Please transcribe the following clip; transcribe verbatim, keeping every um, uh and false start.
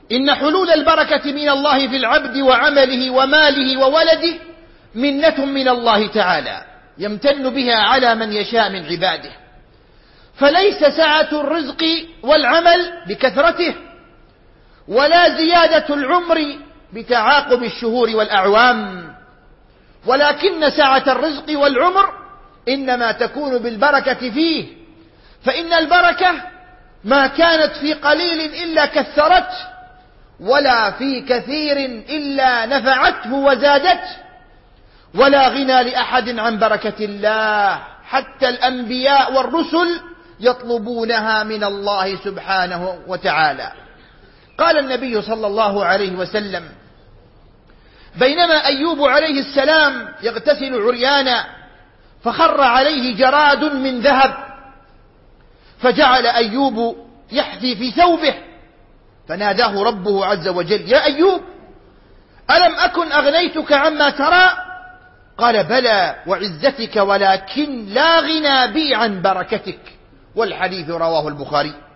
إن حلول البركة من الله في العبد وعمله وماله وولده منة من الله تعالى يمتن بها على من يشاء من عباده، فليس سعة الرزق والعمل بكثرته، ولا زيادة العمر بتعاقب الشهور والأعوام، ولكن سعة الرزق والعمر إنما تكون بالبركة فيه، فإن البركة ما كانت في قليل إلا كثرته، ولا في كثير إلا نفعته وزادته، ولا غنى لأحد عن بركة الله، حتى الأنبياء والرسل يطلبونها من الله سبحانه وتعالى. قال النبي صلى الله عليه وسلم: بينما أيوب عليه السلام يغتسل عريانا فخر عليه جراد من ذهب، فجعل أيوب يحثي في ثوبه، فناداه ربه عز وجل: يا أيوب، ألم أكن أغنيتك عما ترى؟ قال: بلى وعزتك، ولكن لا غنى بي عن بركتك. والحديث رواه البخاري.